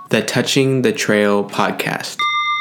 The Touching the Trail podcast.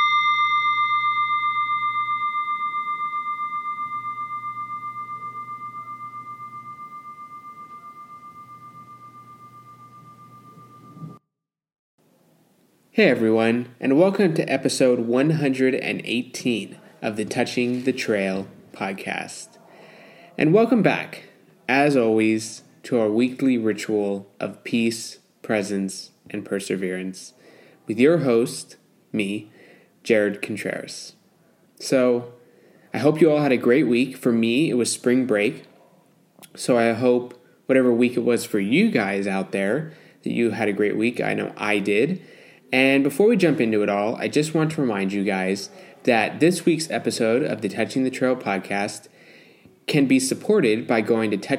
Hey everyone, and welcome to episode 118 of the Touching the Trail podcast. And welcome back, as always, to our weekly ritual of peace, presence, and perseverance with your host, me, Jared Contreras. So, I hope you all had a great week. For me, it was spring break. So I hope whatever week it was for you guys out there, that you had a great week. I know I did. And before we jump into it all, I just want to remind you guys that this week's episode of the Touching the Trail podcast can be supported by going to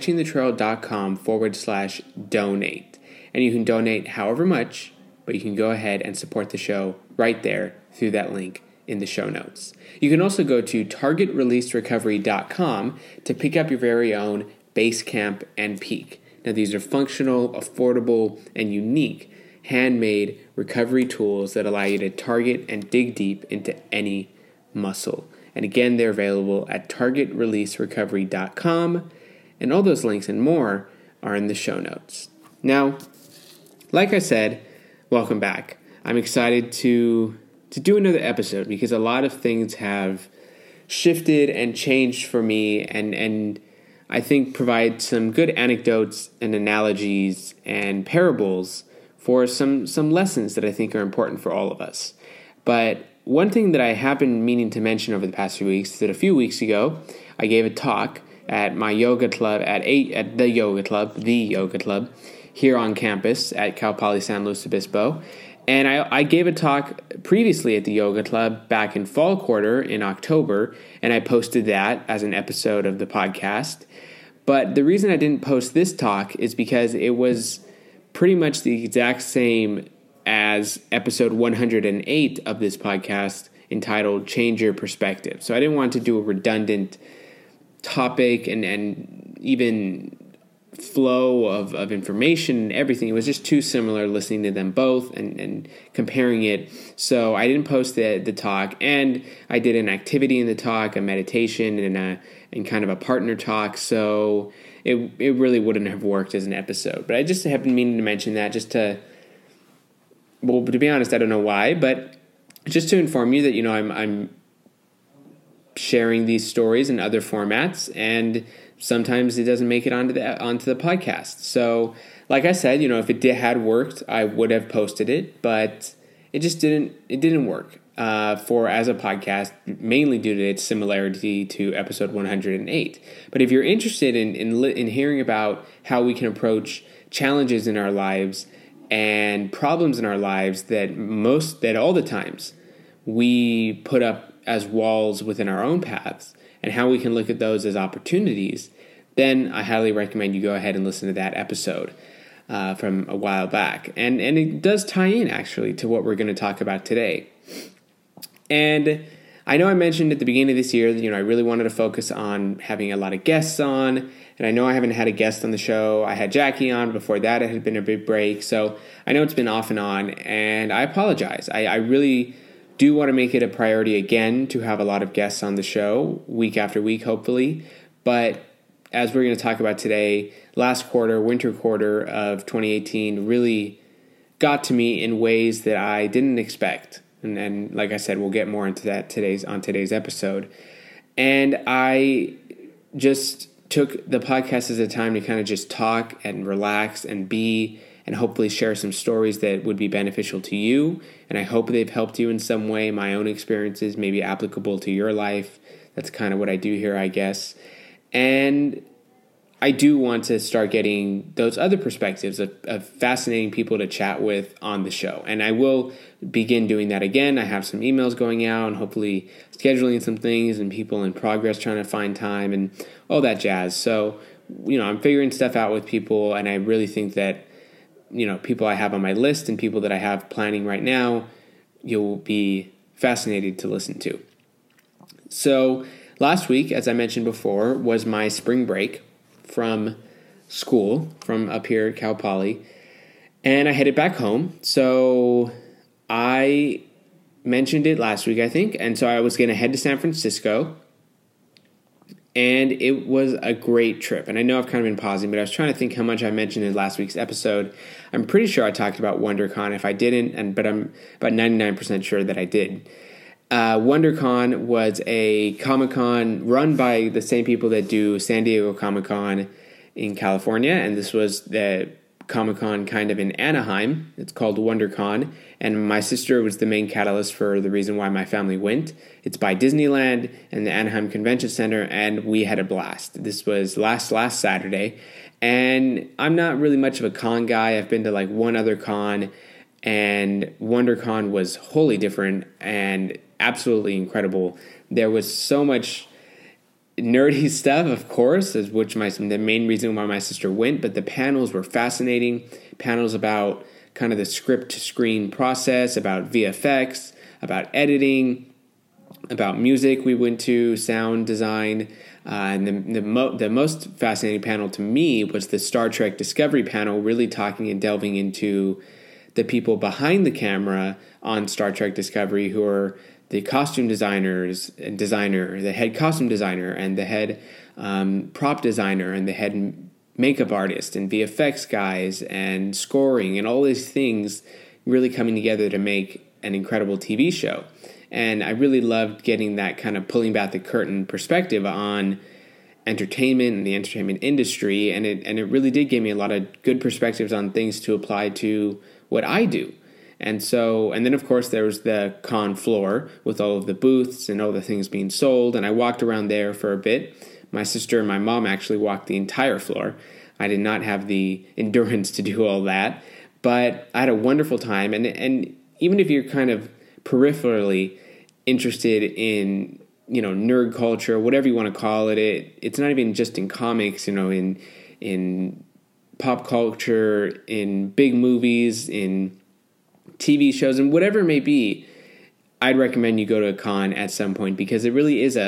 touchingthetrail.com/donate. And you can donate however much, but you can go ahead and support the show right there through that link in the show notes. You can also go to targetreleaserecovery.com to pick up your very own Base Camp and Peak. Now, these are functional, affordable, and unique handmade recovery tools that allow you to target and dig deep into any muscle. And again, they're available at targetreleaserecovery.com, and all those links and more are in the show notes. Now, like I said, welcome back. I'm excited to do another episode because a lot of things have shifted and changed for me, and I think provide some good anecdotes and analogies and parables for some lessons that I think are important for all of us. But one thing that I have been meaning to mention over the past few weeks is that a few weeks ago, I gave a talk at my yoga club, at the yoga club, here on campus at Cal Poly San Luis Obispo. And I gave a talk previously at the yoga club back in fall quarter in October, and I posted that as an episode of the podcast. But the reason I didn't post this talk is because it was pretty much the exact same as episode 108 of this podcast entitled Change Your Perspective. So I didn't want to do a redundant topic and even flow of information and everything. It was just too similar listening to them both and comparing it. So I didn't post the talk, and I did an activity in the talk, a meditation and kind of a partner talk. So it really wouldn't have worked as an episode. But I just have been meaning to mention that to be honest, I don't know why, but just to inform you that, I'm sharing these stories in other formats, and sometimes it doesn't make it onto the podcast. So, like I said, if it had worked, I would have posted it, but it just didn't. It didn't work as a podcast, mainly due to its similarity to episode 108. But if you're interested in hearing about how we can approach challenges in our lives and problems in our lives that all the times we put up as walls within our own paths, and how we can look at those as opportunities, then I highly recommend you go ahead and listen to that episode from a while back. And it does tie in, actually, to what we're going to talk about today. And I know I mentioned at the beginning of this year that, I really wanted to focus on having a lot of guests on, and I know I haven't had a guest on the show. I had Jackie on. Before that, it had been a big break. So I know it's been off and on, and I apologize. I really do want to make it a priority again to have a lot of guests on the show week after week, hopefully. But as we're going to talk about today, last quarter, winter quarter of 2018 really got to me in ways that I didn't expect. And like I said, we'll get more into that on today's episode. And I just took the podcast as a time to kind of just talk and relax and be, and hopefully share some stories that would be beneficial to you. And I hope they've helped you in some way. My own experiences may be applicable to your life. That's kind of what I do here, I guess. And I do want to start getting those other perspectives of fascinating people to chat with on the show. And I will begin doing that again. I have some emails going out and hopefully scheduling some things and people in progress trying to find time and all that jazz. So, I'm figuring stuff out with people, and I really think that, people I have on my list and people that I have planning right now, you'll be fascinated to listen to. So last week, as I mentioned before, was my spring break from school, from up here at Cal Poly, and I headed back home. So I mentioned it last week, I think, and so I was going to head to San Francisco, and it was a great trip. And I know I've kind of been pausing, but I was trying to think how much I mentioned in last week's episode. I'm pretty sure I talked about WonderCon. If I didn't, but I'm about 99% sure that I did. WonderCon was a Comic-Con run by the same people that do San Diego Comic-Con in California, and this was the Comic-Con kind of in Anaheim. It's called WonderCon, and my sister was the main catalyst for the reason why my family went. It's by Disneyland and the Anaheim Convention Center, and we had a blast. This was last Saturday, and I'm not really much of a con guy. I've been to like one other con, and WonderCon was wholly different and absolutely incredible. There was so much nerdy stuff, of course, which the main reason why my sister went, but the panels were fascinating. Panels about kind of the script to screen process, about VFX, about editing, about music. We went to sound design, and the most fascinating panel to me was the Star Trek Discovery panel, really talking and delving into the people behind the camera on Star Trek Discovery, who are the costume designers and the head costume designer and the head prop designer and the head makeup artist and VFX guys and scoring and all these things really coming together to make an incredible TV show. And I really loved getting that kind of pulling back the curtain perspective on entertainment and the entertainment industry. And it really did give me a lot of good perspectives on things to apply to what I do. And then of course there was the con floor with all of the booths and all the things being sold. And I walked around there for a bit. My sister and my mom actually walked the entire floor. I did not have the endurance to do all that, but I had a wonderful time. And even if you're kind of peripherally interested in, nerd culture, whatever you want to call it, it's not even just in comics, in pop culture, in big movies, in TV shows, and whatever it may be, I'd recommend you go to a con at some point, because it really is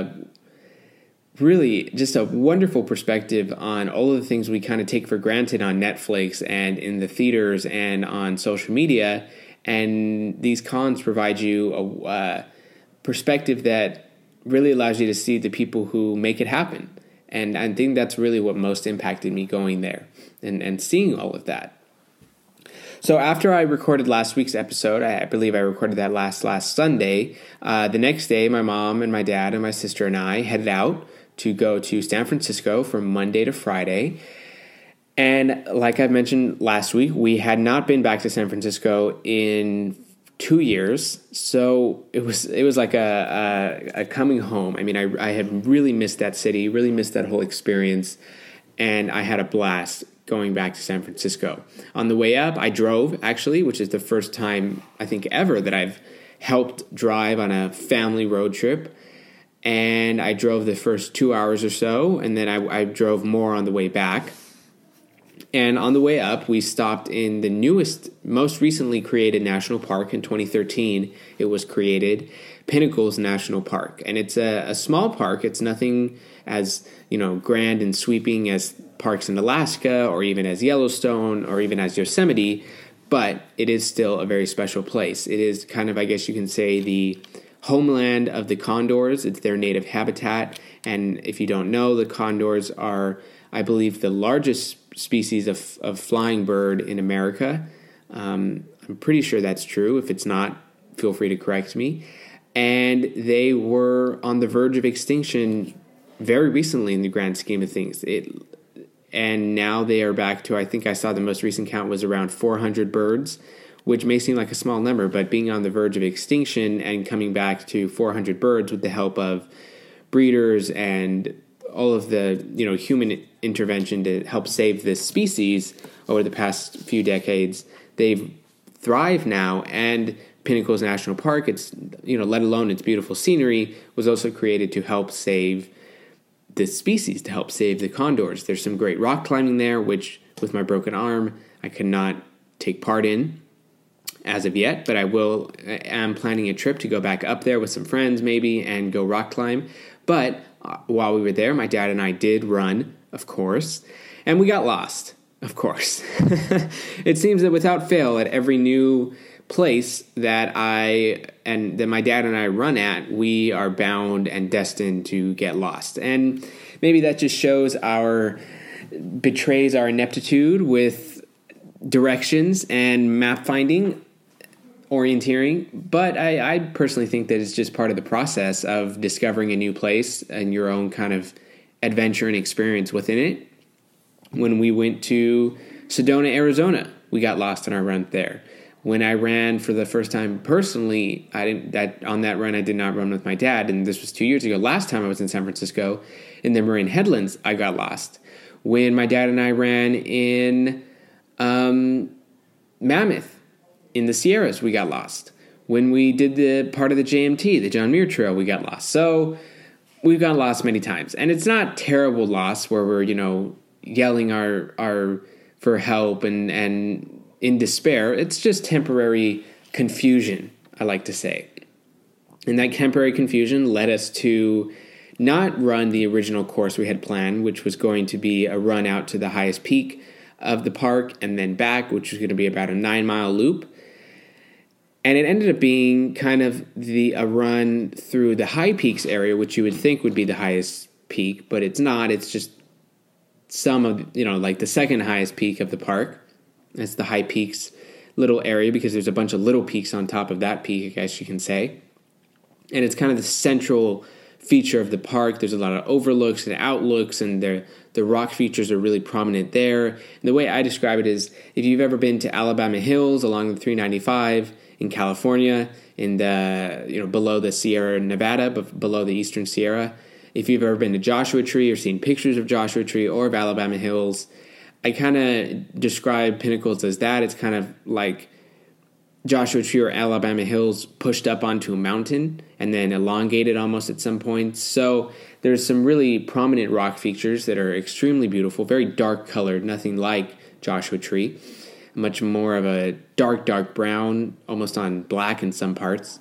really just a wonderful perspective on all of the things we kind of take for granted on Netflix and in the theaters and on social media. And these cons provide you a perspective that really allows you to see the people who make it happen. And I think that's really what most impacted me going there and seeing all of that. So after I recorded last week's episode, I believe I recorded that last Sunday, the next day my mom and my dad and my sister and I headed out to go to San Francisco from Monday to Friday. And like I mentioned last week, we had not been back to San Francisco in 2 years. So it was like a coming home. I mean, I had really missed that city, really missed that whole experience, and I had a blast going back to San Francisco. On the way up, I drove, actually, which is the first time, I think, ever that I've helped drive on a family road trip. And I drove the first 2 hours or so, and then I drove more on the way back. And on the way up, we stopped in the most recently created national park in 2013. It was created, Pinnacles National Park. And it's a small park. It's nothing as, grand and sweeping as parks in Alaska or even as Yellowstone or even as Yosemite, but it is still a very special place. It is kind of, I guess you can say, the homeland of the condors. It's their native habitat. And if you don't know, the condors are, I believe, the largest species of flying bird in America. I'm pretty sure that's true. If it's not, feel free to correct me. And they were on the verge of extinction very recently in the grand scheme of things. And now they are back to, I think I saw the most recent count was around 400 birds, which may seem like a small number, but being on the verge of extinction and coming back to 400 birds with the help of breeders and all of the human intervention to help save this species over the past few decades, they've thrived now. And Pinnacles National Park, it's let alone its beautiful scenery, was also created to help save this species, to help save the condors. There's some great rock climbing there, which with my broken arm I cannot take part in as of yet, but I'm planning a trip to go back up there with some friends maybe and go rock climb. But while we were there, my dad and I did run, of course, and we got lost, of course. It seems that without fail, at every new place that my dad and I run at, we are bound and destined to get lost. And maybe that just betrays our ineptitude with directions and map finding, orienteering. But I personally think that it's just part of the process of discovering a new place and your own kind of adventure and experience within it. When we went to Sedona, Arizona, we got lost on our run there. When I ran for the first time personally, on that run I did not run with my dad, and this was 2 years ago. Last time I was in San Francisco, in the Marin Headlands, I got lost. When my dad and I ran in Mammoth, in the Sierras, we got lost. When we did the part of the JMT, the John Muir Trail, we got lost. So we've gotten lost many times, and it's not terrible loss where we're yelling our for help and in despair. It's just temporary confusion, I like to say. And that temporary confusion led us to not run the original course we had planned, which was going to be a run out to the highest peak of the park and then back, which was going to be about a 9-mile loop. And it ended up being kind of a run through the High Peaks area, which you would think would be the highest peak, but it's not. It's just some of, like the second highest peak of the park. It's the High Peaks little area because there's a bunch of little peaks on top of that peak, I guess you can say. And it's kind of the central feature of the park. There's a lot of overlooks and outlooks, and the rock features are really prominent there. And the way I describe it is, if you've ever been to Alabama Hills along the 395 in California, in the below the Sierra Nevada, but below the Eastern Sierra, if you've ever been to Joshua Tree or seen pictures of Joshua Tree or of Alabama Hills, I kind of describe Pinnacles as that. It's kind of like Joshua Tree or Alabama Hills pushed up onto a mountain and then elongated almost at some points. So there's some really prominent rock features that are extremely beautiful, very dark colored, nothing like Joshua Tree. Much more of a dark brown, almost on black in some parts.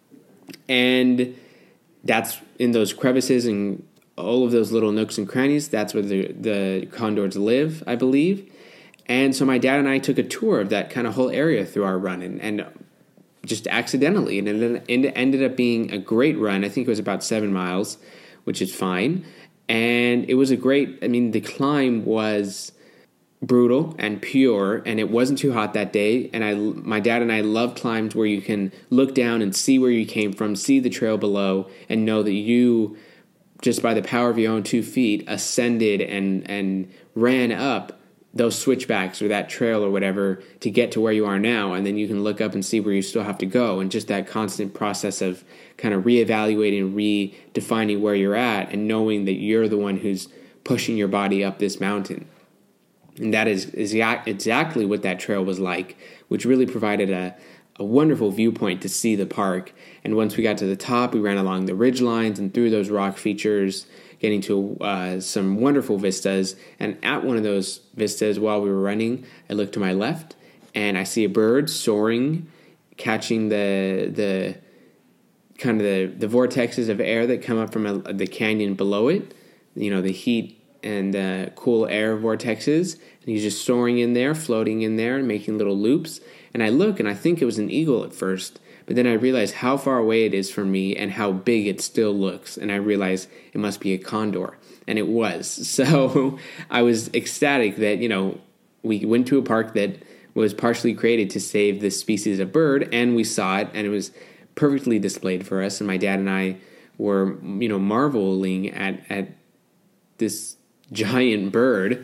And that's in those crevices and all of those little nooks and crannies. That's where the condors live, I believe. And so my dad and I took a tour of that kind of whole area through our run, and just accidentally. And it ended up being a great run. I think it was about 7 miles, which is fine. And it was the climb was brutal and pure, and it wasn't too hot that day. And my dad and I love climbs where you can look down and see where you came from, see the trail below, and know that you, just by the power of your own 2 feet, ascended and ran up those switchbacks or that trail or whatever to get to where you are now. And then you can look up and see where you still have to go. And just that constant process of kind of reevaluating, redefining where you're at, and knowing that you're the one who's pushing your body up this mountain. And that is exactly what that trail was like, which really provided a wonderful viewpoint to see the park. And once we got to the top, we ran along the ridge lines and through those rock features, getting to some wonderful vistas. And at one of those vistas, while we were running, I looked to my left and I see a bird soaring, catching the kind of the vortexes of air that come up from the canyon below it, the heat and cool air vortexes. And he's just soaring in there, floating in there, and making little loops. And I look, and I think it was an eagle at first, but then I realized how far away it is from me and how big it still looks. And I realized it must be a condor. And it was. So I was ecstatic that, we went to a park that was partially created to save this species of bird, and we saw it, and it was perfectly displayed for us. And my dad and I were, marveling at this giant bird.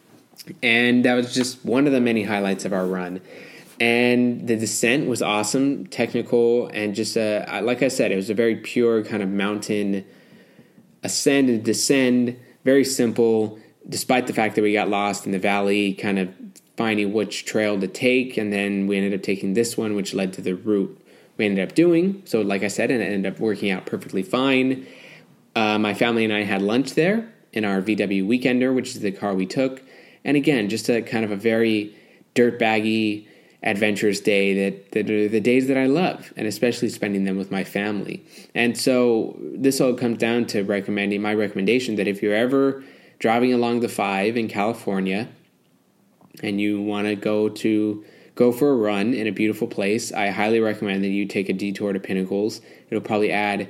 And that was just one of the many highlights of our run. And the descent was awesome, technical, and just, like I said, it was a very pure kind of mountain ascend and descend, very simple, despite the fact that we got lost in the valley, kind of finding which trail to take, and then we ended up taking this one, which led to the route we ended up doing. So like I said, it ended up working out perfectly fine. My family and I had lunch there in our VW Weekender, which is the car we took. And again, just a kind of a very dirtbaggy, adventurous day that are the days that I love, and especially spending them with my family. And so this all comes down to my recommendation that if you're ever driving along the 5 in California and you want to go go for a run in a beautiful place. I highly recommend that you take a detour to Pinnacles. It'll probably add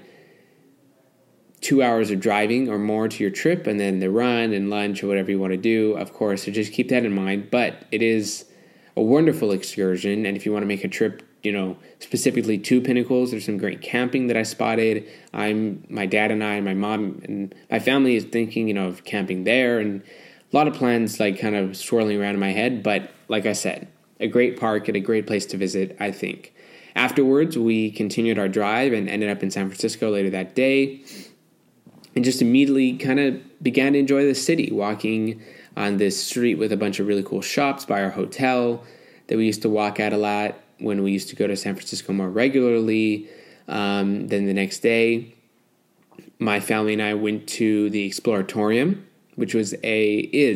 2 hours of driving or more to your trip, and then the run and lunch or whatever you want to do, of course. So just keep that in mind. But it is a wonderful excursion, and if you want to make a trip, specifically to Pinnacles, there's some great camping that I spotted. My dad and I, and my mom and my family is thinking, of camping there, and a lot of plans like kind of swirling around in my head. But like I said, a great park and a great place to visit, I think. Afterwards, we continued our drive and ended up in San Francisco later that day. And just immediately kind of began to enjoy the city, walking on this street with a bunch of really cool shops by our hotel that we used to walk at a lot when we used to go to San Francisco more regularly. Then the next day, my family and I went to the Exploratorium, which was a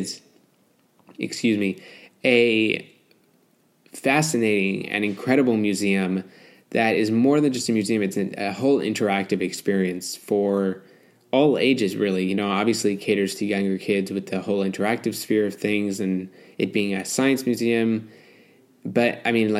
fascinating and incredible museum that is more than just a museum. It's a whole interactive experience for all ages, really. Obviously it caters to younger kids with the whole interactive sphere of things and it being a science museum. But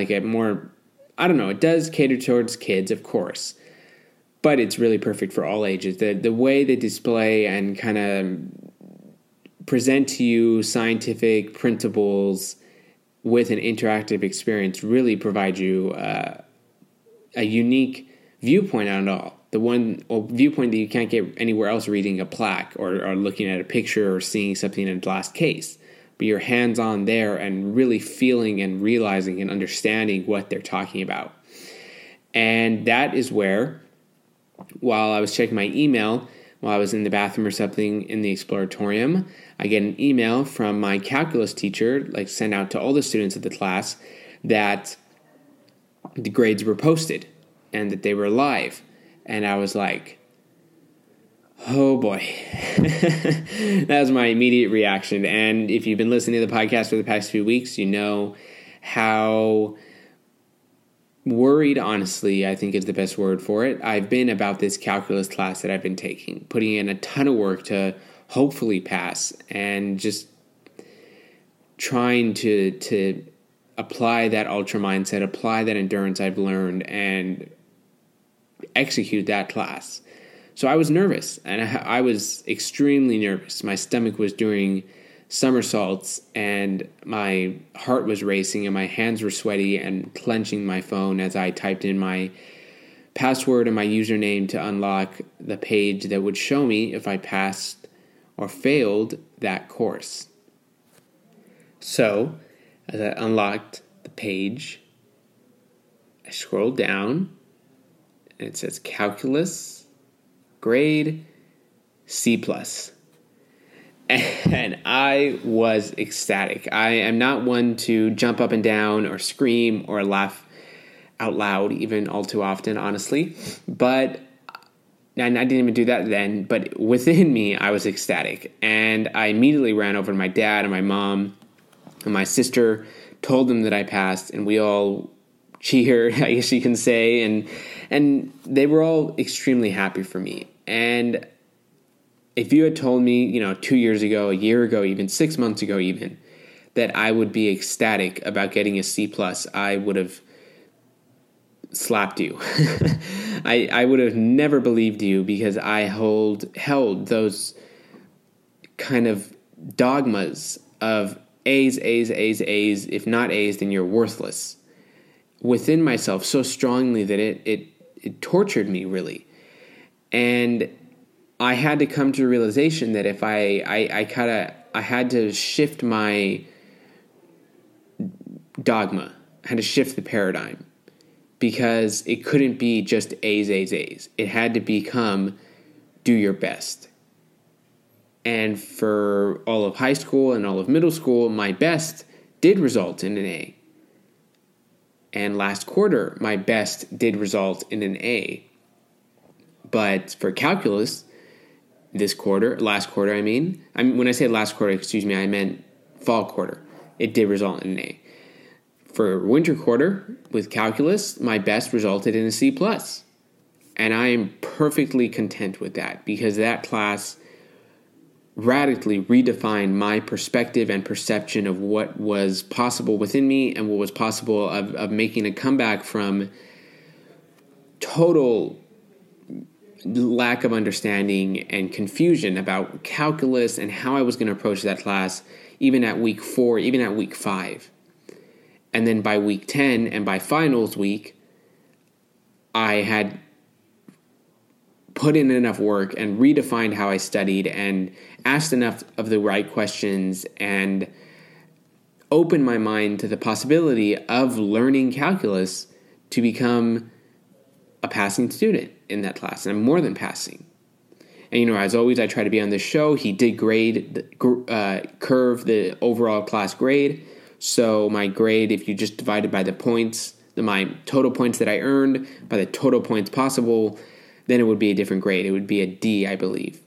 it does cater towards kids, of course. But it's really perfect for all ages. The way they display and kind of present to you scientific principles with an interactive experience really provide you a unique viewpoint on it all. The one viewpoint that you can't get anywhere else reading a plaque or looking at a picture or seeing something in a glass case. But you're hands-on there and really feeling and realizing and understanding what they're talking about. And that is where, while I was checking my email, while I was in the bathroom or something in the Exploratorium, I get an email from my calculus teacher, sent out to all the students of the class, that the grades were posted and that they were live. And I was like, oh boy. That was my immediate reaction. And if you've been listening to the podcast for the past few weeks, you know how worried, honestly, I think is the best word for it, I've been about this calculus class that I've been taking, putting in a ton of work to hopefully pass and just trying to apply that ultra mindset, apply that endurance I've learned, and execute that class. So I was nervous, and I was extremely nervous. My stomach was doing somersaults, and my heart was racing, and my hands were sweaty and clenching my phone as I typed in my password and my username to unlock the page that would show me if I passed or failed that course. So, as I unlocked the page, I scrolled down, and it says calculus, grade C+. And I was ecstatic. I am not one to jump up and down or scream or laugh out loud, even all too often, honestly. But, and I didn't even do that then, but within me, I was ecstatic. And I immediately ran over to my dad and my mom and my sister, told them that I passed, and we all cheered, I guess you can say, and they were all extremely happy for me. And if you had told me, 2 years ago, a year ago, even 6 months ago, even, that I would be ecstatic about getting a C+, I would have slapped you. I would have never believed you, because I held those kind of dogmas of A's. If not A's, then you're worthless within myself so strongly that it tortured me, really. And I had to come to the realization that if I had to shift my dogma, I had to shift the paradigm, because it couldn't be just A's. It had to become do your best. And for all of high school and all of middle school, my best did result in an A. And last quarter, my best did result in an A. But for calculus, last quarter, when I say last quarter, I meant fall quarter. It did result in an A. For winter quarter, with calculus, my best resulted in a C+. And I am perfectly content with that, because that class radically redefined my perspective and perception of what was possible within me and what was possible of making a comeback from total lack of understanding and confusion about calculus and how I was going to approach that class, even at week 4, even at week 5. And then by week 10 and by finals week, I had put in enough work and redefined how I studied and asked enough of the right questions and opened my mind to the possibility of learning calculus to become a passing student in that class. And I'm more than passing. And, as always, I try to be on this show. He did curve the overall class grade. So my grade, if you just divide it by the points, my total points that I earned by the total points possible, then it would be a different grade. It would be a D, I believe.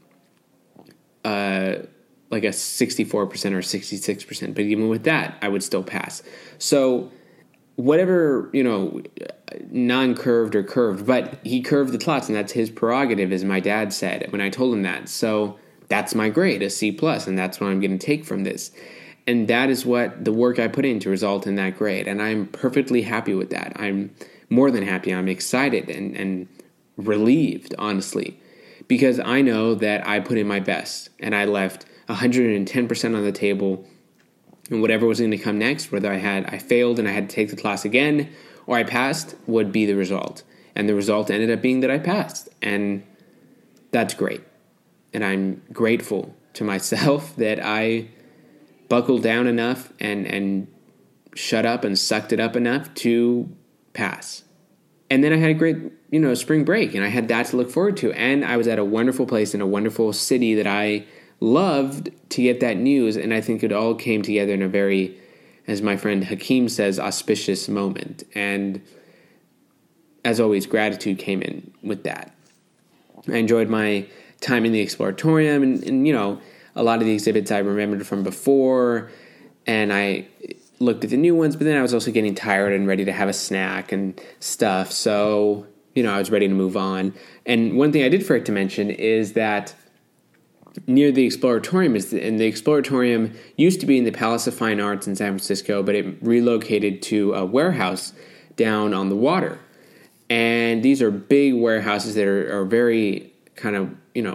Like a 64% or 66%. But even with that, I would still pass. So whatever, non-curved or curved, but he curved the class, and that's his prerogative, as my dad said when I told him that. So that's my grade, a C+, and that's what I'm going to take from this. And that is what the work I put in to result in that grade. And I'm perfectly happy with that. I'm more than happy. I'm excited and relieved, honestly, because I know that I put in my best and I left 110% on the table, and whatever was going to come next, whether I failed and I had to take the class again or I passed, would be the result. And the result ended up being that I passed, and that's great. And I'm grateful to myself that I buckled down enough and shut up and sucked it up enough to pass. And then I had a great, spring break, and I had that to look forward to. And I was at a wonderful place in a wonderful city that I loved to get that news. And I think it all came together in a very, as my friend Hakeem says, auspicious moment. And as always, gratitude came in with that. I enjoyed my time in the Exploratorium and a lot of the exhibits I remembered from before. And I looked at the new ones, but then I was also getting tired and ready to have a snack and stuff. So, I was ready to move on. And one thing I did forget to mention is that near the Exploratorium, and the Exploratorium used to be in the Palace of Fine Arts in San Francisco, but it relocated to a warehouse down on the water. And these are big warehouses that are very kind of,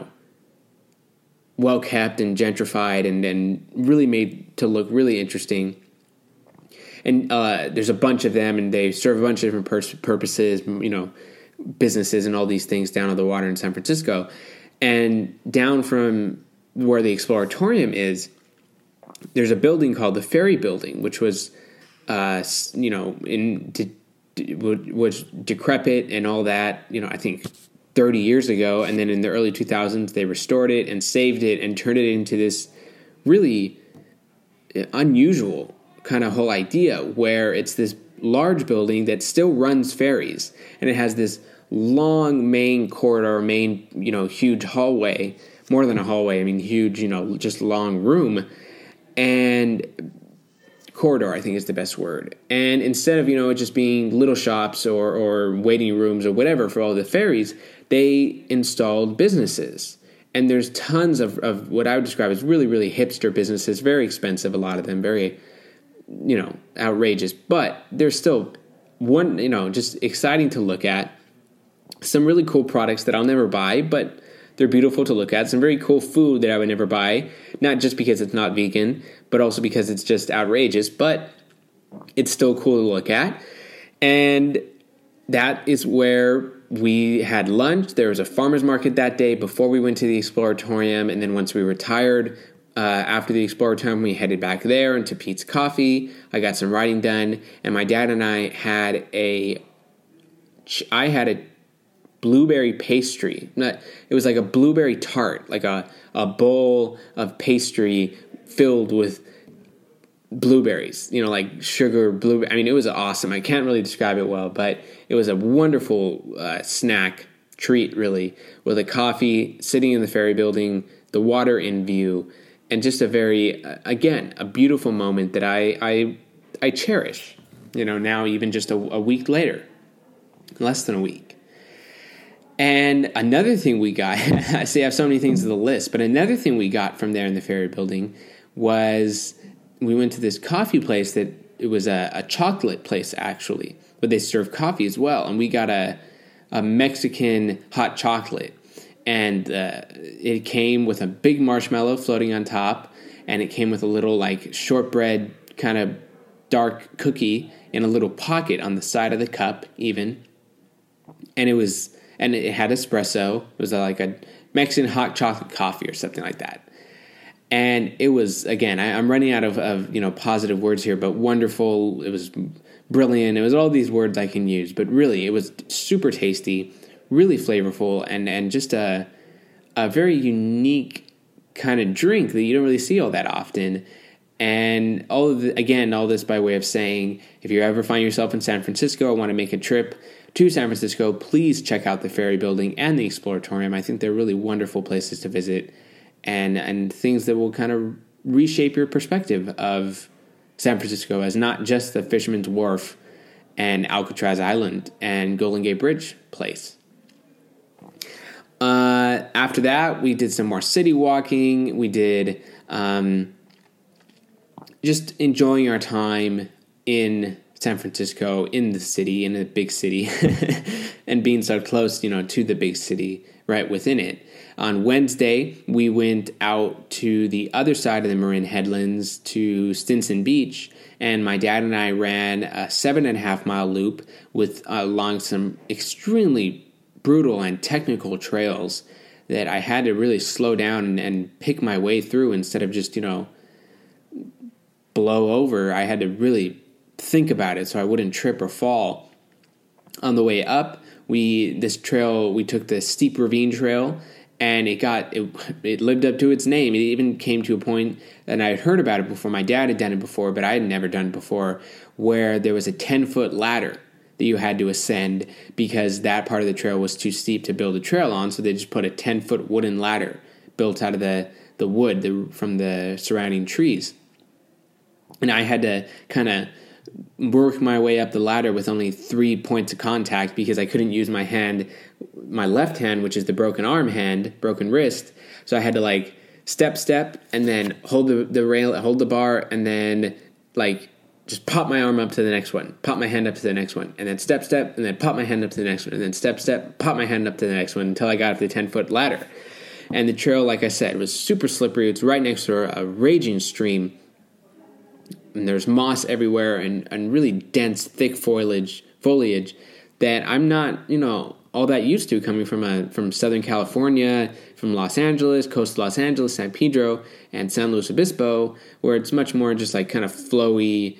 well kept and gentrified and really made to look really interesting. And there's a bunch of them, and they serve a bunch of different purposes, businesses and all these things down on the water in San Francisco. And down from where the Exploratorium is, there's a building called the Ferry Building, which was, was decrepit and all that, I think 30 years ago. And then in the early 2000s, they restored it and saved it and turned it into this really unusual kind of whole idea where it's this large building that still runs ferries, and it has this long main corridor, huge hallway, more than a hallway, huge, just long room, and corridor, I think is the best word. And instead of, it just being little shops or waiting rooms or whatever for all the ferries, they installed businesses. And there's tons of what I would describe as really, really hipster businesses, very expensive, a lot of them, very, outrageous, but they're still just exciting to look at. Some really cool products that I'll never buy, but they're beautiful to look at. Some very cool food that I would never buy, not just because it's not vegan, but also because it's just outrageous, but it's still cool to look at. And that is where we had lunch. There was a farmer's market that day before we went to the Exploratorium, and then once we retired, after the Exploratorium, we headed back there and to Pete's Coffee. I got some writing done, and my dad and I had a blueberry pastry. It was like a blueberry tart, like a bowl of pastry filled with blueberries, like sugar blueberry. It was awesome. I can't really describe it well, but it was a wonderful snack treat, really, with a coffee, sitting in the Ferry Building, the water in view, and just a very, again, a beautiful moment that I cherish, now even just a week later, less than a week. And another thing we got, I say I have so many things on the list, but another thing we got from there in the Ferry Building was we went to this coffee place that it was a chocolate place actually, but they serve coffee as well. And we got a Mexican hot chocolate, and it came with a big marshmallow floating on top, and it came with a little like shortbread kind of dark cookie in a little pocket on the side of the cup even. And it had espresso. It was like a Mexican hot chocolate coffee or something like that. And it was, again, I'm running out of positive words here, but wonderful. It was brilliant. It was all these words I can use, but really it was super tasty, really flavorful, and just a very unique kind of drink that you don't really see all that often. And all this by way of saying, if you ever find yourself in San Francisco or want to make a trip to San Francisco, please check out the Ferry Building and the Exploratorium. I think they're really wonderful places to visit, and things that will kind of reshape your perspective of San Francisco as not just the Fisherman's Wharf and Alcatraz Island and Golden Gate Bridge place. After that, we did some more city walking. We did just enjoying our time in San Francisco, in the city, in a big city, and being so close, to the big city right within it. On Wednesday, we went out to the other side of the Marin Headlands to Stinson Beach, and my dad and I ran a 7.5-mile loop along some extremely brutal and technical trails that I had to really slow down and pick my way through instead of just, blow over. I had to really think about it so I wouldn't trip or fall. On the way up, we took the steep ravine trail, and it lived up to its name. It even came to a point, and I had heard about it before. My dad had done it before, but I had never done it before, where there was a 10-foot ladder that you had to ascend because that part of the trail was too steep to build a trail on, so they just put a 10-foot wooden ladder built out of the wood from the surrounding trees. And I had to kind of work my way up the ladder with only 3 points of contact because I couldn't use my left hand, which is the broken wrist. So I had to step, and then hold the rail, hold the bar, and then just pop my arm up to the next one, pop my hand up to the next one, and then step, and then pop my hand up to the next one, and then step, pop my hand up to the next one until I got up the 10-foot ladder. And the trail, like I said, was super slippery. It's right next to a raging stream. And there's moss everywhere and really dense, thick foliage that I'm not, all that used to coming from Southern California, from Los Angeles, coastal Los Angeles, San Pedro, and San Luis Obispo, where it's much more just kind of flowy,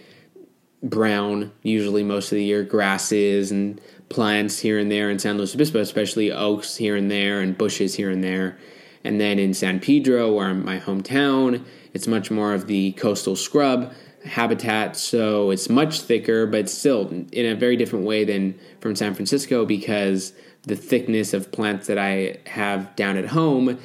brown, usually most of the year, grasses and plants here and there in San Luis Obispo, especially oaks here and there and bushes here and there. And then in San Pedro, where I'm my hometown, it's much more of the coastal scrub habitat, so it's much thicker, but still in a very different way than from San Francisco because the thickness of plants that I have down at home,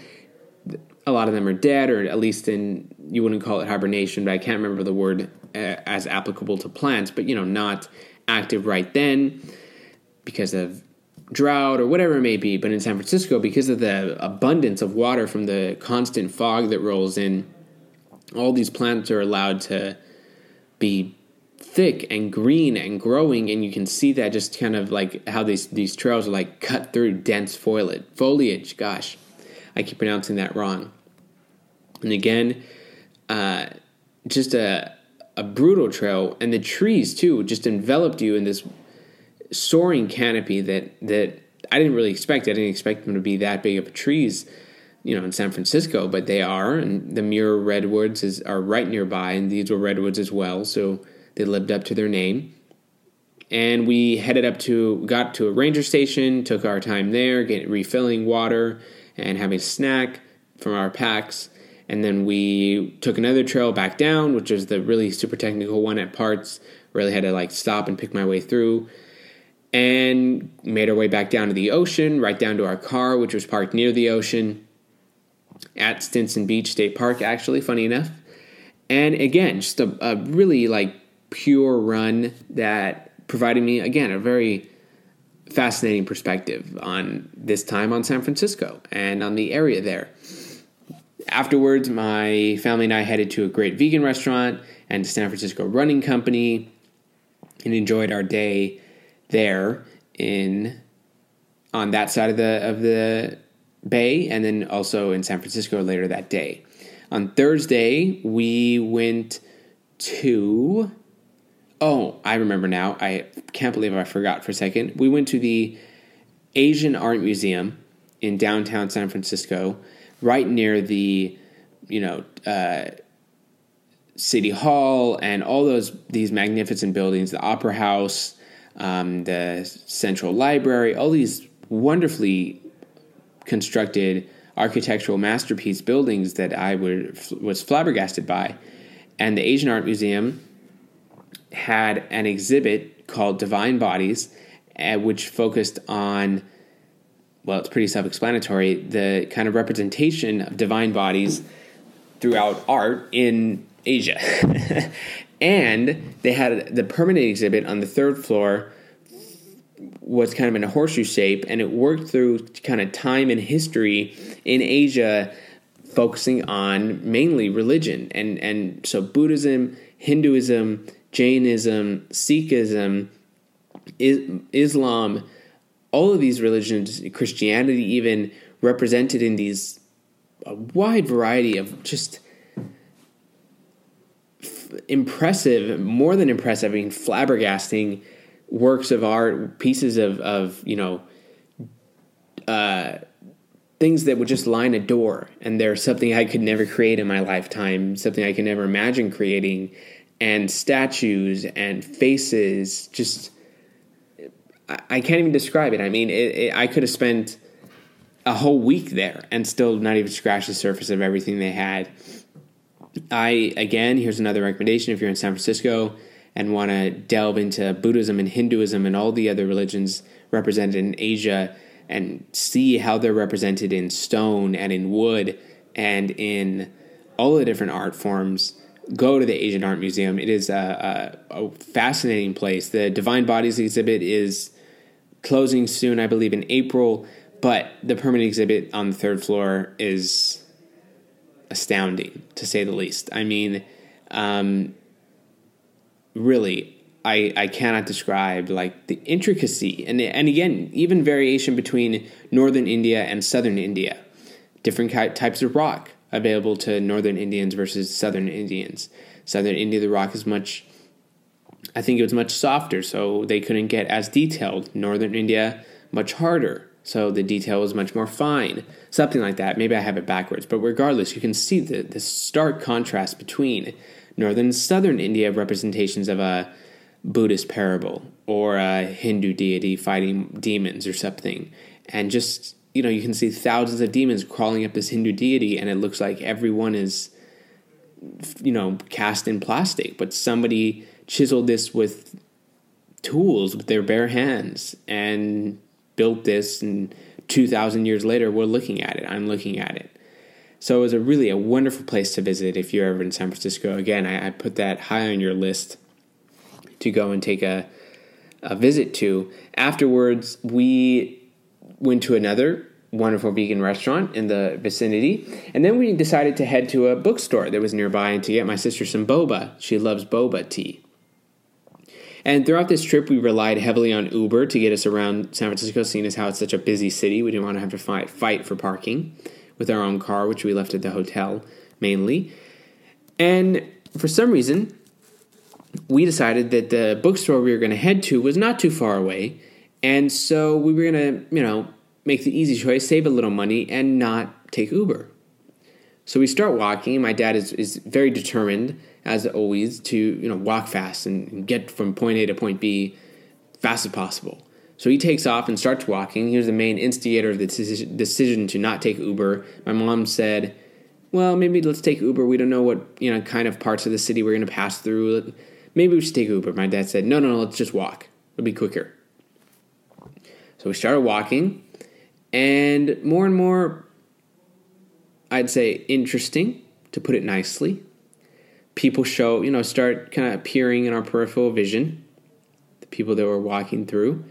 a lot of them are dead, or at least you wouldn't call it hibernation, but I can't remember the word as applicable to plants, but not active right then because of drought or whatever it may be. But in San Francisco, because of the abundance of water from the constant fog that rolls in, all these plants are allowed to be thick and green and growing, and you can see that just kind of how these trails are cut through dense foliage. Gosh, I keep pronouncing that wrong. And again, just a brutal trail, and the trees too just enveloped you in this soaring canopy that I didn't really expect. I didn't expect them to be that big of trees, in San Francisco, but they are, and the Muir redwoods are right nearby, and these were redwoods as well, so they lived up to their name. And we got to a ranger station, took our time there, refilling water and having a snack from our packs, and then we took another trail back down, which is the really super technical one at parts. Really had to stop and pick my way through, and made our way back down to the ocean, right down to our car, which was parked near the ocean at Stinson Beach State Park, actually, funny enough. And again, just a really pure run that provided me, again, a very fascinating perspective on this time on San Francisco and on the area there. Afterwards, my family and I headed to a great vegan restaurant and to San Francisco Running Company and enjoyed our day there on that side of the bay, and then also in San Francisco later that day. On Thursday, we went to... Oh, I remember now. I can't believe I forgot for a second. We went to the Asian Art Museum in downtown San Francisco, right near the, City Hall and all these magnificent buildings, the Opera House, the Central Library, all these wonderfully constructed architectural masterpiece buildings that I was flabbergasted by. And the Asian Art Museum had an exhibit called Divine Bodies, which focused on, well, it's pretty self-explanatory, the kind of representation of divine bodies throughout art in Asia. And they had the permanent exhibit on the third floor was kind of in a horseshoe shape, and it worked through kind of time and history in Asia, focusing on mainly religion. And so Buddhism, Hinduism, Jainism, Sikhism, Islam, all of these religions, Christianity even, represented in a wide variety of just impressive, more than impressive, flabbergasting works of art, pieces of things that would just line a door, and they're something I could never create in my lifetime, something I could never imagine creating, and statues and faces, just I can't even describe it. I mean, I could have spent a whole week there and still not even scratch the surface of everything they had. Here's another recommendation if you're in San Francisco and want to delve into Buddhism and Hinduism and all the other religions represented in Asia and see how they're represented in stone and in wood and in all the different art forms. Go to the Asian Art Museum. It is a fascinating place. The Divine Bodies exhibit is closing soon, I believe in April, but the permanent exhibit on the third floor is astounding, to say the least. I mean, really, I cannot describe like the intricacy and again, even variation between northern India and southern India. Different types of rock available to northern Indians versus southern Indians. Southern India, the rock is much softer, so they couldn't get as detailed. Northern India, much harder, so the detail was much more fine. Something like that. Maybe I have it backwards, but regardless, you can see the stark contrast between northern and southern India representations of a Buddhist parable or a Hindu deity fighting demons or something. And just, you can see thousands of demons crawling up this Hindu deity, and it looks like everyone is, cast in plastic. But somebody chiseled this with tools, with their bare hands, and built this, and 2,000 years later, we're looking at it. I'm looking at it. So it was a wonderful place to visit if you're ever in San Francisco. Again, I put that high on your list to go and take a visit to. Afterwards, we went to another wonderful vegan restaurant in the vicinity, and then we decided to head to a bookstore that was nearby and to get my sister some boba. She loves boba tea. And throughout this trip, we relied heavily on Uber to get us around San Francisco, seeing as how it's such a busy city. We didn't want to have to fight for parking with our own car, which we left at the hotel mainly. And for some reason, we decided that the bookstore we were going to head to was not too far away. And so we were going to, make the easy choice, save a little money, and not take Uber. So we start walking. My dad is very determined, as always, to walk fast and get from point A to point B fast as possible. So he takes off and starts walking. He was the main instigator of the decision to not take Uber. My mom said, well, maybe let's take Uber. We don't know what kind of parts of the city we're going to pass through. Maybe we should take Uber. My dad said, no, let's just walk. It'll be quicker. So we started walking, and more, I'd say interesting, to put it nicely. People start kind of appearing in our peripheral vision, the people that we're walking through.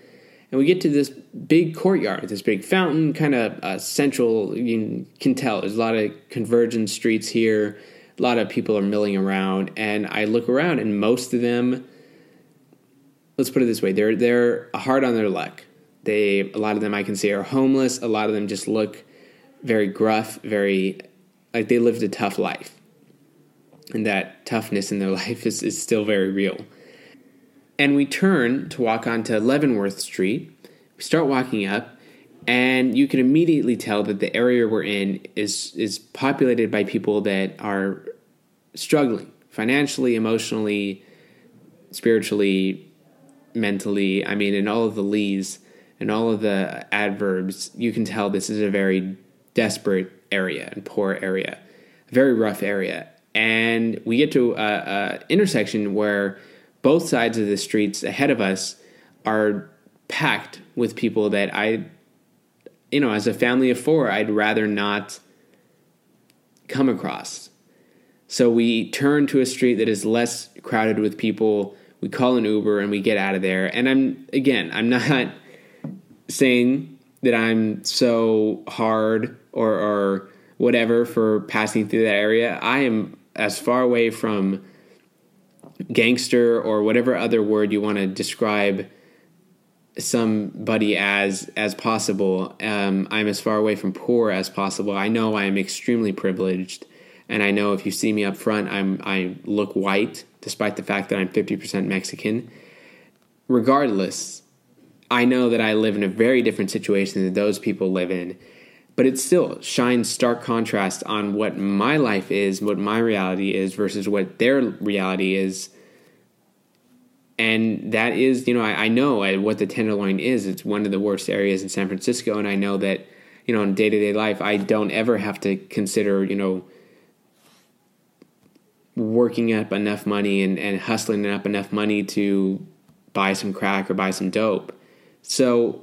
And we get to this big courtyard, this big fountain, kind of central. You can tell there's a lot of convergent streets here. A lot of people are milling around. And I look around, and most of them, let's put it this way, they're hard on their luck. A lot of them I can say are homeless. A lot of them just look very gruff, very like they lived a tough life. And that toughness in their life is still very real. And we turn to walk onto Leavenworth Street. We start walking up, and you can immediately tell that the area we're in is populated by people that are struggling financially, emotionally, spiritually, mentally. I mean, in all of the lees and all of the adverbs, you can tell this is a very desperate area and poor area, a very rough area. And we get to a intersection where both sides of the streets ahead of us are packed with people that as a family of four, I'd rather not come across. So we turn to a street that is less crowded with people. We call an Uber and we get out of there. And I'm not saying that I'm so hard or whatever for passing through that area. I am as far away from gangster or whatever other word you want to describe somebody as possible. I'm as far away from poor as possible. I know I am extremely privileged, and I know if you see me up front, I look white, despite the fact that I'm 50% Mexican. Regardless, I know that I live in a very different situation than those people live in, but it still shines stark contrast on what my life is, what my reality is versus what their reality is. And that is, I know what the Tenderloin is. It's one of the worst areas in San Francisco. And I know that, in day-to-day life, I don't ever have to consider, working up enough money and hustling up enough money to buy some crack or buy some dope. So,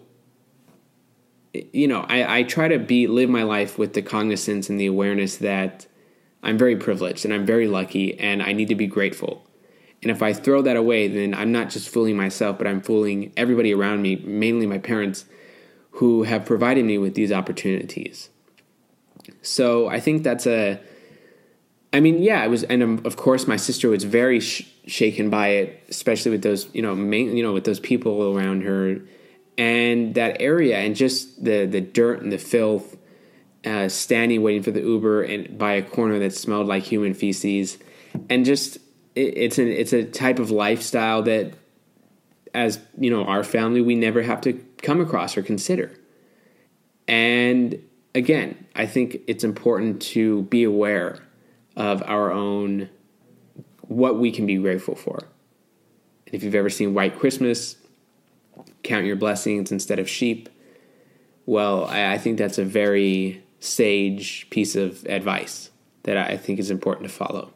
I try to live my life with the cognizance and the awareness that I'm very privileged and I'm very lucky and I need to be grateful. And if I throw that away, then I'm not just fooling myself, but I'm fooling everybody around me, mainly my parents, who have provided me with these opportunities. So I think that's it was, and of course my sister was very shaken by it, especially with those, with those people around her, and that area, and just the dirt and the filth, standing waiting for the Uber and by a corner that smelled like human feces, and just. It's a type of lifestyle that, as our family, we never have to come across or consider. And again, I think it's important to be aware of our own, what we can be grateful for. And if you've ever seen White Christmas, count your blessings instead of sheep. Well, I think that's a very sage piece of advice that I think is important to follow.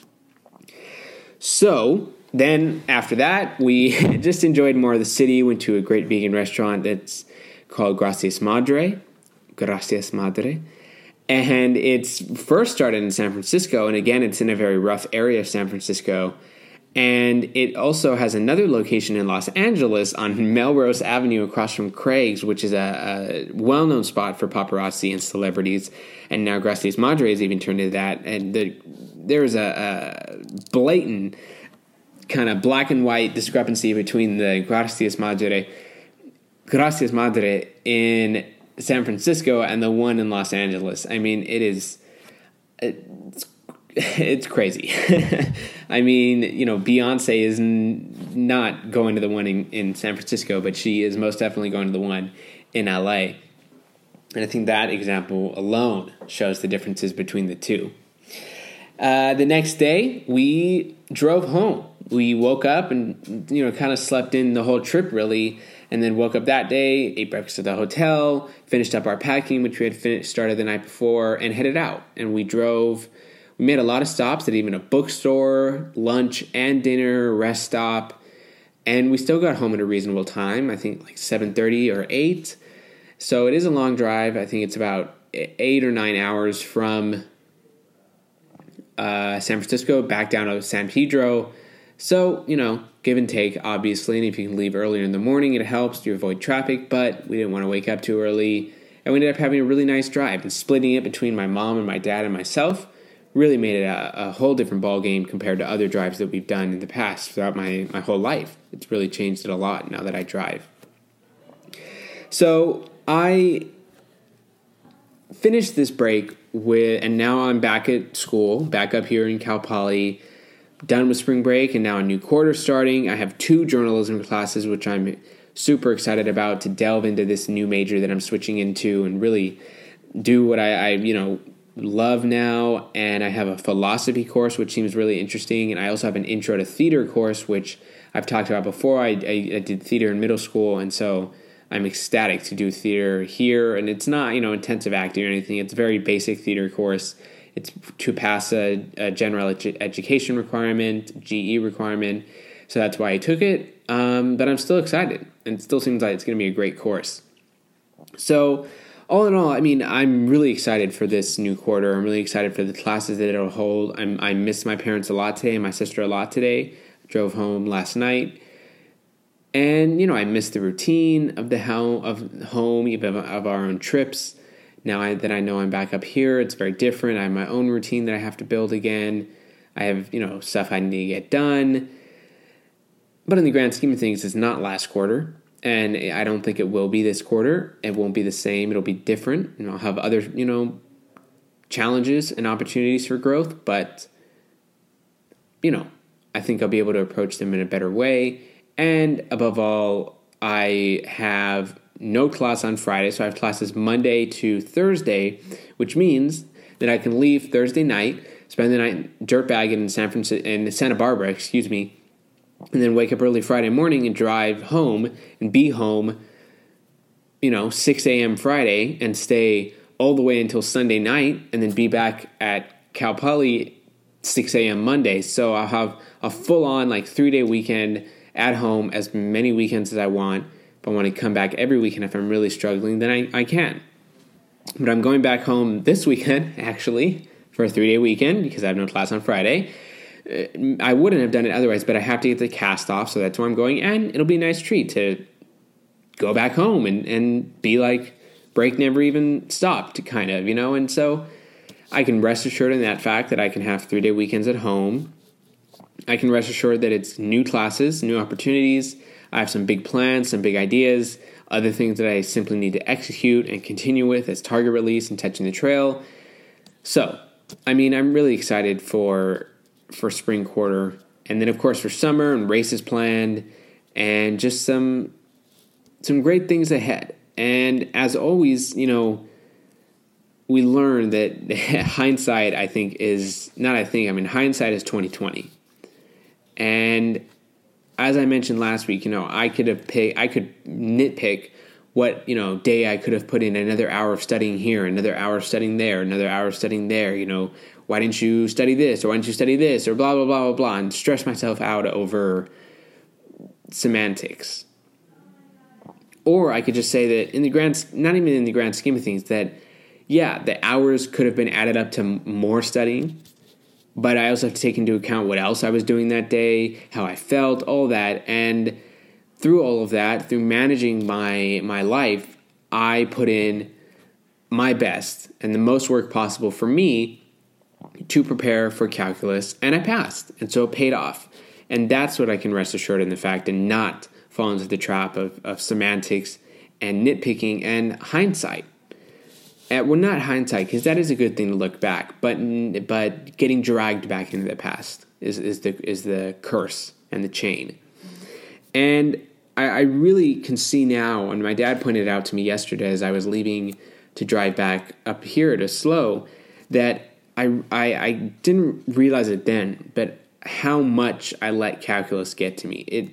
So then after that, we just enjoyed more of the city, went to a great vegan restaurant that's called Gracias Madre. And it's first started in San Francisco. And again, it's in a very rough area of San Francisco. And it also has another location in Los Angeles on Melrose Avenue across from Craig's, which is a well-known spot for paparazzi and celebrities. And now Gracias Madre has even turned into that. And there's a blatant kind of black and white discrepancy between the Gracias Madre in San Francisco and the one in Los Angeles. I mean, it's crazy. I mean, Beyonce is not going to the one in San Francisco, but she is most definitely going to the one in LA. And I think that example alone shows the differences between the two. The next day, we drove home. We woke up and, kind of slept in the whole trip, really, and then woke up that day, ate breakfast at the hotel, finished up our packing, which we had started the night before, and headed out. And we made a lot of stops at even a bookstore, lunch and dinner, rest stop, and we still got home at a reasonable time, I think like 7:30 or 8. So it is a long drive. I think it's about 8 or 9 hours from San Francisco back down to San Pedro, So, give and take, obviously, and if you can leave earlier in the morning, it helps to avoid traffic, but we didn't want to wake up too early, and we ended up having a really nice drive, and splitting it between my mom and my dad and myself really made it a whole different ball game compared to other drives that we've done in the past throughout my whole life. It's really changed it a lot now that I drive. So I finished this break and now I'm back at school, back up here in Cal Poly, done with spring break, and now a new quarter starting. I have 2 journalism classes, which I'm super excited about, to delve into this new major that I'm switching into and really do what I love now. And I have a philosophy course, which seems really interesting, and I also have an intro to theater course, which I've talked about before. I did theater in middle school, and so I'm ecstatic to do theater here. And it's not intensive acting or anything. It's a very basic theater course. It's to pass a general education requirement, GE requirement, so that's why I took it. But I'm still excited, and it still seems like it's going to be a great course. So all in all, I'm really excited for this new quarter. I'm really excited for the classes that it'll hold. I miss my parents a lot today and my sister a lot today. I drove home last night. And, I miss the routine of home, even of our own trips. Now that I know I'm back up here, it's very different. I have my own routine that I have to build again. I have, stuff I need to get done. But in the grand scheme of things, it's not last quarter. And I don't think it will be this quarter. It won't be the same. It'll be different. And I'll have other, challenges and opportunities for growth. But, I think I'll be able to approach them in a better way. And above all, I have no class on Friday. So I have classes Monday to Thursday, which means that I can leave Thursday night, spend the night dirtbagging in Santa Barbara, and then wake up early Friday morning and drive home and be home, 6 a.m. Friday and stay all the way until Sunday night and then be back at Cal Poly 6 a.m. Monday. So I'll have a full-on 3-day weekend at home, as many weekends as I want. If I want to come back every weekend, if I'm really struggling, then I can. But I'm going back home this weekend, actually, for a 3-day weekend because I have no class on Friday. I wouldn't have done it otherwise, but I have to get the cast off, so that's where I'm going. And it'll be a nice treat to go back home and be like break never even stopped, kind of, And so I can rest assured in that fact that I can have 3-day weekends at home. I can rest assured that it's new classes, new opportunities. I have some big plans, some big ideas, other things that I simply need to execute and continue with as target release and touching the trail. So, I'm really excited for spring quarter, and then of course for summer and races planned, and just some great things ahead. And as always, we learn that hindsight, hindsight is 2020. And as I mentioned last week, I could nitpick what, day I could have put in another hour of studying here, another hour of studying there, another hour of studying there, why didn't you study this, or why didn't you study this, or blah, blah, blah, blah, blah, and stress myself out over semantics. Or I could just say that not even in the grand scheme of things, that, yeah, the hours could have been added up to more studying, but I also have to take into account what else I was doing that day, how I felt, all that. And through all of that, through managing my life, I put in my best and the most work possible for me to prepare for calculus, and I passed. And so it paid off. And that's what I can rest assured in the fact, and not fall into the trap of semantics and nitpicking and hindsight. Well, not hindsight, because that is a good thing to look back, but getting dragged back into the past is the curse and the chain. And I really can see now, and my dad pointed it out to me yesterday as I was leaving to drive back up here to SLO, that I didn't realize it then, but how much I let calculus get to me. It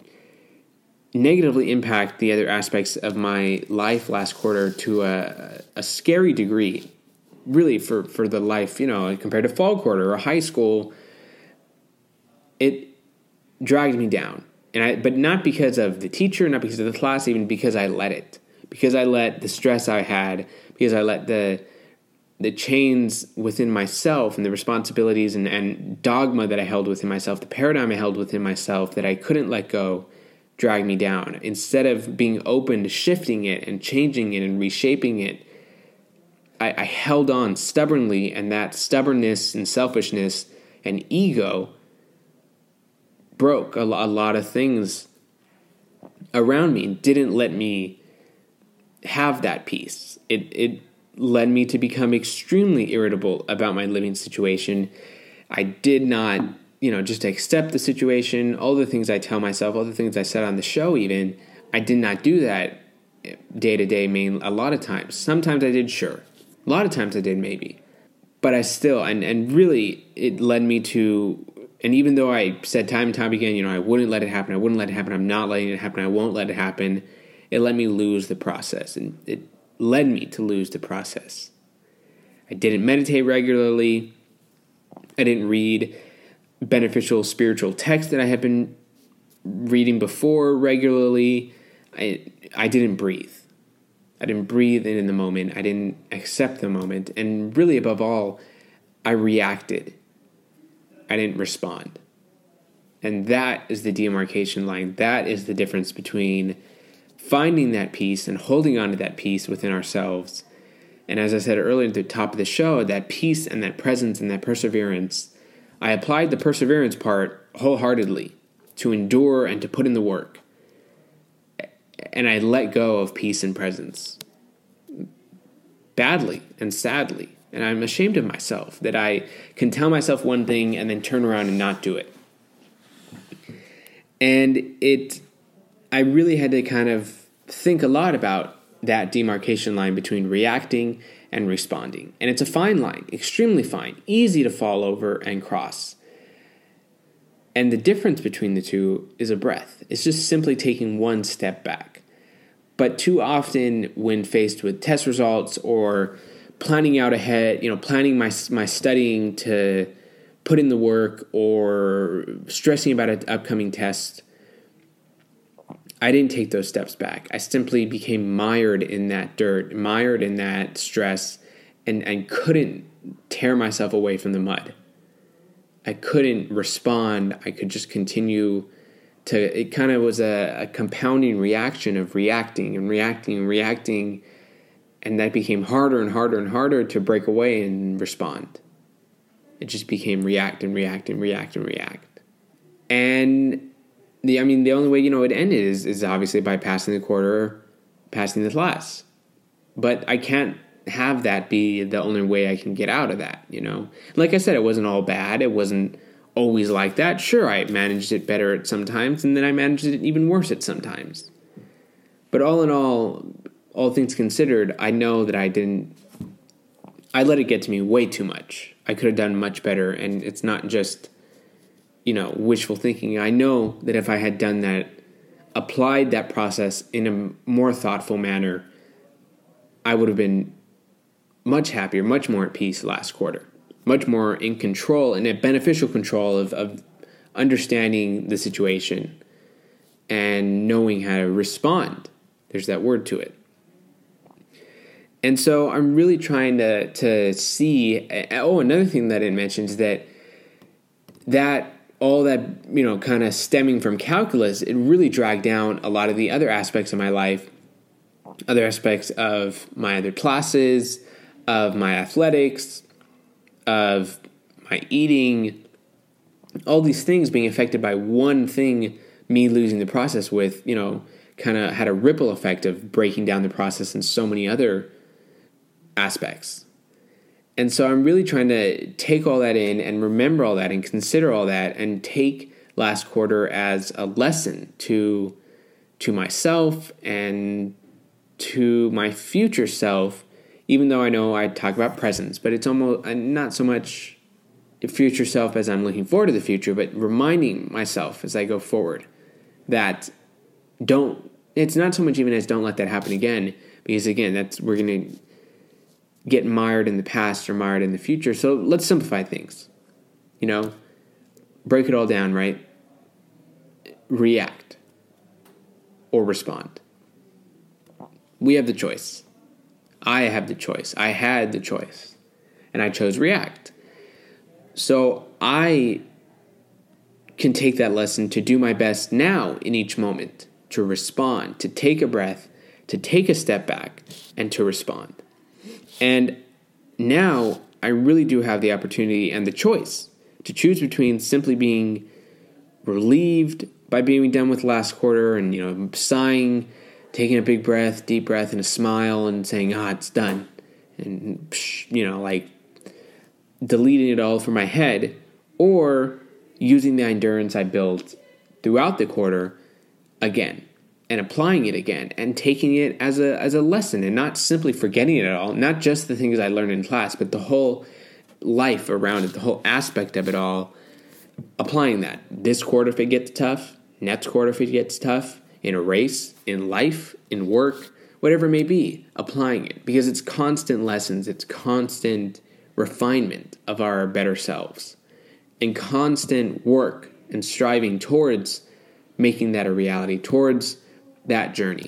negatively impact the other aspects of my life last quarter to a scary degree, really, for the life, compared to fall quarter or high school. It dragged me down, but not because of the teacher, not because of the class, even because I let it. Because I let the stress I had, because I let the the chains within myself and the responsibilities and dogma that I held within myself, the paradigm I held within myself that I couldn't let go, drag me down. Instead of being open to shifting it and changing it and reshaping it, I held on stubbornly, and that stubbornness and selfishness and ego broke a lot of things around me, didn't let me have that peace. It led me to become extremely irritable about my living situation. I did not, just accept the situation, all the things I tell myself, all the things I said on the show even, I did not do that day to day, a lot of times. Sometimes I did, sure. A lot of times I did, maybe. But I still, and really, it led me to, and even though I said time and time again, I wouldn't let it happen, I'm not letting it happen, I won't let it happen, it let me lose the process, and it led me to lose the process. I didn't meditate regularly. I didn't read beneficial spiritual texts that I had been reading before regularly. I didn't breathe. I didn't breathe in the moment. I didn't accept the moment. And really, above all, I reacted. I didn't respond. And that is the demarcation line. That is the difference between finding that peace and holding on to that peace within ourselves. And as I said earlier at the top of the show, that peace and that presence and that perseverance, I applied the perseverance part wholeheartedly to endure and to put in the work. And I let go of peace and presence badly and sadly. And I'm ashamed of myself that I can tell myself one thing and then turn around and not do it. And I really had to kind of think a lot about that demarcation line between reacting and responding. And it's a fine line, extremely fine, easy to fall over and cross. And the difference between the two is a breath. It's just simply taking one step back. But too often when faced with test results or planning out ahead, planning my studying to put in the work or stressing about an upcoming test, I didn't take those steps back. I simply became mired in that dirt, mired in that stress, and couldn't tear myself away from the mud. I couldn't respond. I could just continue it kind of was a compounding reaction of reacting and reacting and reacting, and that became harder and harder and harder to break away and respond. It just became react and react and react and react. And the only way it ended is obviously by passing the quarter, passing the class. But I can't have that be the only way I can get out of that, Like I said, it wasn't all bad. It wasn't always like that. Sure, I managed it better at some times, and then I managed it even worse at some times. But all in all things considered, I know that I let it get to me way too much. I could have done much better, and it's not just, wishful thinking. I know that if I had done that, applied that process in a more thoughtful manner, I would have been much happier, much more at peace last quarter. Much more in control and a beneficial control of understanding the situation and knowing how to respond. There's that word to it. And so I'm really trying to see. Another thing that I didn't mention is that all that, kind of stemming from calculus, it really dragged down a lot of the other aspects of my life, other aspects of my other classes, of my athletics, of my eating, all these things being affected by one thing, me losing the process with, kind of had a ripple effect of breaking down the process in so many other aspects. And so I'm really trying to take all that in and remember all that and consider all that and take last quarter as a lesson to myself and to my future self. Even though I know I talk about presence, but it's almost not so much future self as I'm looking forward to the future, but reminding myself as I go forward that it's not so much even as don't let that happen again, because again, we're going to get mired in the past or mired in the future. So let's simplify things, break it all down, right? React or respond. We have the choice. I have the choice. I had the choice. and I chose react. So I can take that lesson to do my best now in each moment, to respond, to take a breath, to take a step back, and to respond. And now I really do have the opportunity and the choice to choose between simply being relieved by being done with last quarter and, sighing, taking a big breath, deep breath, and a smile and saying, it's done. And, deleting it all from my head, or using the endurance I built throughout the quarter again and applying it again and taking it as a lesson and not simply forgetting it at all, not just the things I learned in class, but the whole life around it, the whole aspect of it all, applying that. This quarter if it gets tough, next quarter if it gets tough, in a race, in life, in work, whatever it may be, applying it. Because it's constant lessons, it's constant refinement of our better selves, and constant work and striving towards making that a reality, towards that journey.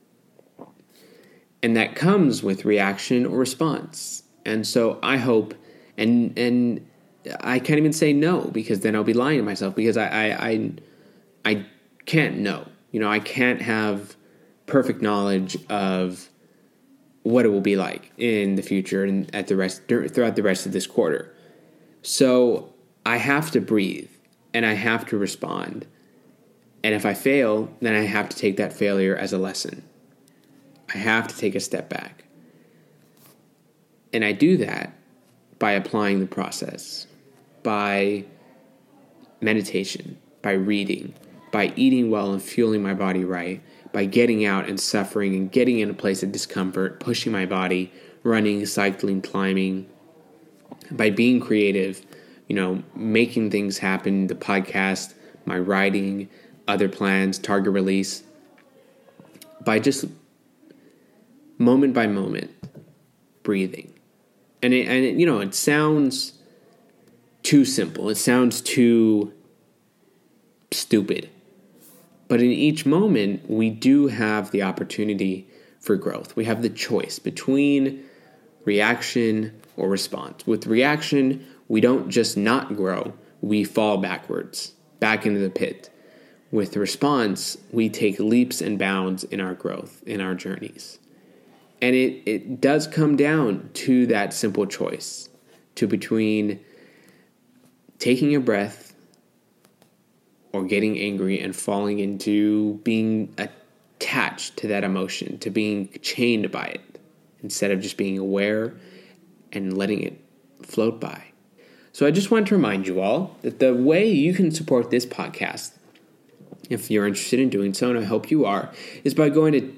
And that comes with reaction or response. And so I hope, and I can't even say no, because then I'll be lying to myself, because I can't know. I can't have perfect knowledge of what it will be like in the future and throughout the rest of this quarter. So I have to breathe and I have to respond. And if I fail, then I have to take that failure as a lesson. I have to take a step back. And I do that by applying the process, by meditation, by reading, by eating well and fueling my body right, by getting out and suffering and getting in a place of discomfort, pushing my body, running, cycling, climbing, by being creative, making things happen, the podcast, my writing, other plans, target release, by just moment by moment breathing. And it sounds too simple. It sounds too stupid. But in each moment, we do have the opportunity for growth. We have the choice between reaction or response. With reaction, we don't just not grow, we fall backwards, back into the pit. With response, we take leaps and bounds in our growth, in our journeys. And it does come down to that simple choice, to between taking a breath or getting angry and falling into being attached to that emotion, to being chained by it, instead of just being aware and letting it float by. So I just want to remind you all that the way you can support this podcast, if you're interested in doing so, and I hope you are, is by going to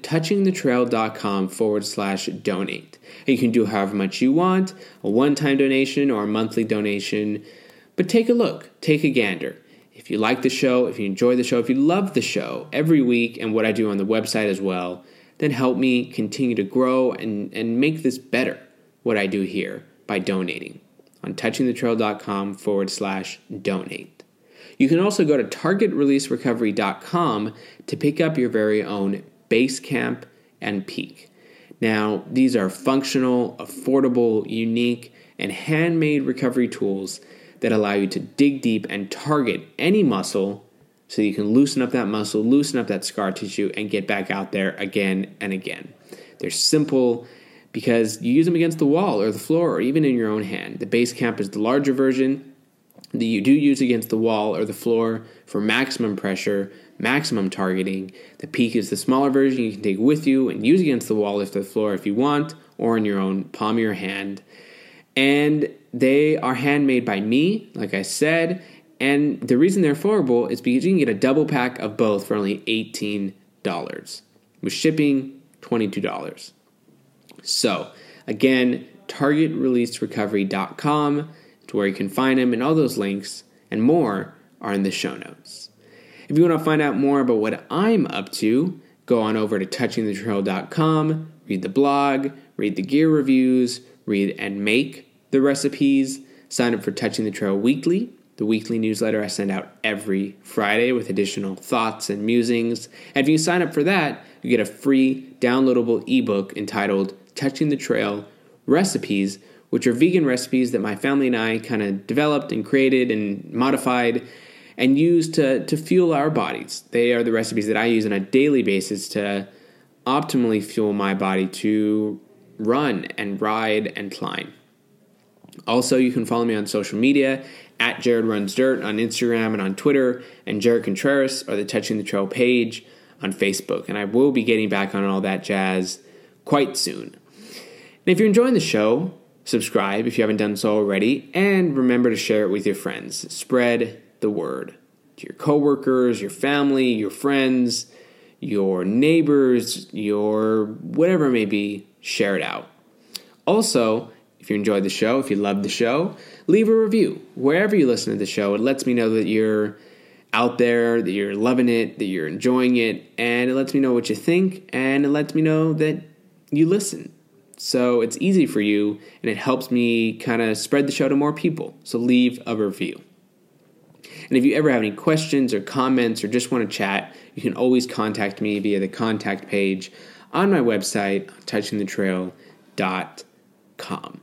touchingthetrail.com/donate. And you can do however much you want, a one-time donation or a monthly donation, but take a look, take a gander. If you like the show, if you enjoy the show, if you love the show every week and what I do on the website as well, then help me continue to grow and make this better, what I do here, by donating on touchingthetrail.com/donate. You can also go to targetreleaserecovery.com to pick up your very own Basecamp and Peak. Now, these are functional, affordable, unique, and handmade recovery tools that allow you to dig deep and target any muscle so you can loosen up that muscle, loosen up that scar tissue, and get back out there again and again. They're simple because you use them against the wall or the floor or even in your own hand. The Basecamp is the larger version that you do use against the wall or the floor for maximum pressure, maximum targeting. The Peak is the smaller version you can take with you and use against the wall or the floor if you want, or in your own palm of your hand. And they are handmade by me, like I said, and the reason they're affordable is because you can get a double pack of both for only $18. With shipping, $22. So, again, targetreleaserecovery.com to where you can find them, and all those links and more are in the show notes. If you want to find out more about what I'm up to, go on over to touchingthetrail.com, read the blog, read the gear reviews, read and make the recipes, sign up for Touching the Trail Weekly, the weekly newsletter I send out every Friday with additional thoughts and musings. And if you sign up for that, you get a free downloadable ebook entitled Touching the Trail Recipes, which are vegan recipes that my family and I kind of developed and created and modified and used to fuel our bodies. They are the recipes that I use on a daily basis to optimally fuel my body to run and ride and climb. Also, you can follow me on social media at Jared Runs Dirt on Instagram and on Twitter, and Jared Contreras or the Touching the Trail page on Facebook. And I will be getting back on all that jazz quite soon. And if you're enjoying the show, subscribe if you haven't done so already, and remember to share it with your friends. Spread the word to your coworkers, your family, your friends, your neighbors, your whatever it may be. Share it out. Also, if you enjoyed the show, if you loved the show, leave a review. Wherever you listen to the show, it lets me know that you're out there, that you're loving it, that you're enjoying it, and it lets me know what you think, and it lets me know that you listen. So it's easy for you, and it helps me kind of spread the show to more people. So leave a review. And if you ever have any questions or comments or just want to chat, you can always contact me via the contact page on my website, touchingthetrail.com.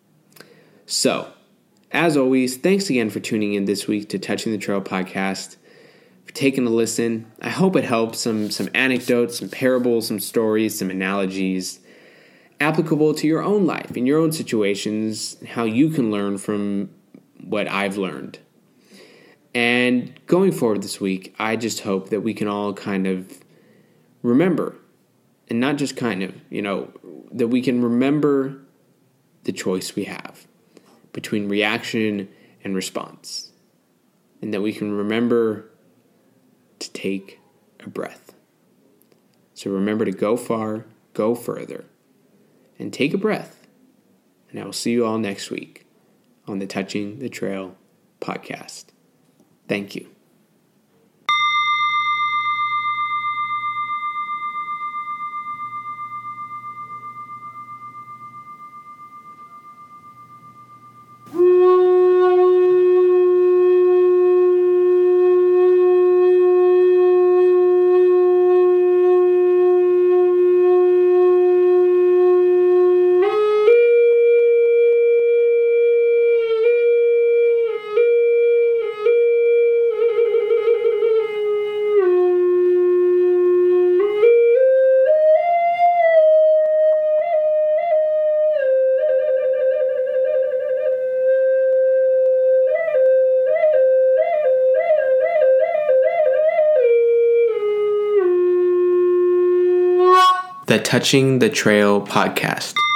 So, as always, thanks again for tuning in this week to Touching the Trail podcast, for taking a listen. I hope it helps, some anecdotes, some parables, some stories, some analogies, applicable to your own life, in your own situations, how you can learn from what I've learned. And going forward this week, I just hope that we can all kind of remember, and not just kind of, that we can remember the choice we have between reaction and response. And that we can remember to take a breath. So remember to go far, go further, and take a breath. And I will see you all next week on the Touching the Trail podcast. Thank you. The Touching the Trail podcast.